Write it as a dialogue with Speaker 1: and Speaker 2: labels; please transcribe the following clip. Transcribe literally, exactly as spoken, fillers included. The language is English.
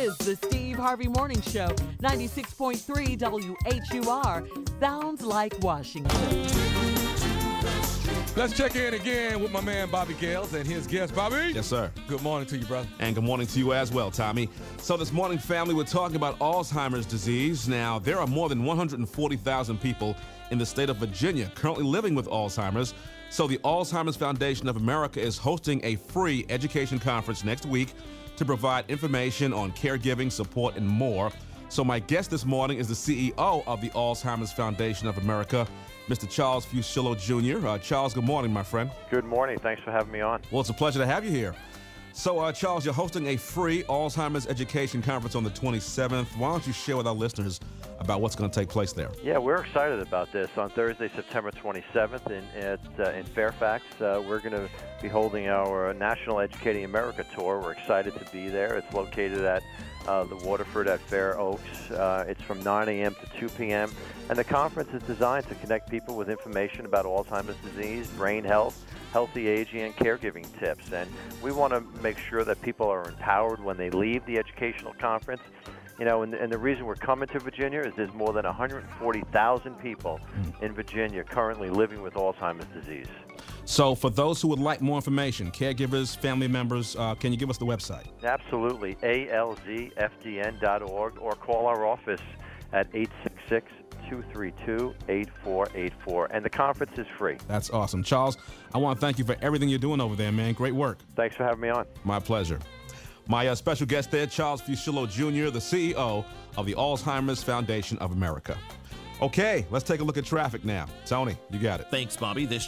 Speaker 1: is the Steve Harvey Morning Show, ninety-six point three W H U R. Sounds like Washington.
Speaker 2: Let's check in again with my man Bobby Gales and his guest. Bobby?
Speaker 3: Yes, sir.
Speaker 2: Good morning to you, brother.
Speaker 3: And good morning to you as well, Tommy. So this morning, family, we're talking about Alzheimer's disease. Now, there are more than one hundred forty thousand people in the state of Virginia currently living with Alzheimer's. So the Alzheimer's Foundation of America is hosting a free education conference next week to provide information on caregiving, support, and more. So my guest this morning is the C E O of the Alzheimer's Foundation of America, Mister Charles Fuschillo, Junior Uh, Charles, good morning, my friend.
Speaker 4: Good morning. Thanks for having me on.
Speaker 3: Well, it's a pleasure to have you here. So, uh, Charles, you're hosting a free Alzheimer's Education Conference on the twenty-seventh. Why don't you share with our listeners about what's going to take place there?
Speaker 4: Yeah, we're excited about this. On Thursday, September twenty-seventh in, at, uh, in Fairfax, uh, we're going to be holding our National Educating America Tour. We're excited to be there. It's located at uh, the Waterford at Fair Oaks. Uh, it's from nine a.m. to two p.m. And the conference is designed to connect people with information about Alzheimer's disease, brain health, healthy aging, and caregiving tips. And we want to make sure that people are empowered when they leave the educational conference. You know, and, and the reason we're coming to Virginia is there's more than one hundred forty thousand people in Virginia currently living with Alzheimer's disease.
Speaker 3: So for those who would like more information, caregivers, family members, uh, can you give us the website?
Speaker 4: Absolutely, A L Z F D N dot org, or call our office at eight six six, two three two, eight four eight four. And the conference is free.
Speaker 3: That's awesome. Charles, I want to thank you for everything you're doing over there, man. Great work.
Speaker 4: Thanks for having me on.
Speaker 3: My pleasure. My uh, special guest there, Charles Fuschillo, Junior, the C E O of the Alzheimer's Foundation of America. Okay, let's take a look at traffic now. Tony, you got it.
Speaker 5: Thanks, Bobby. This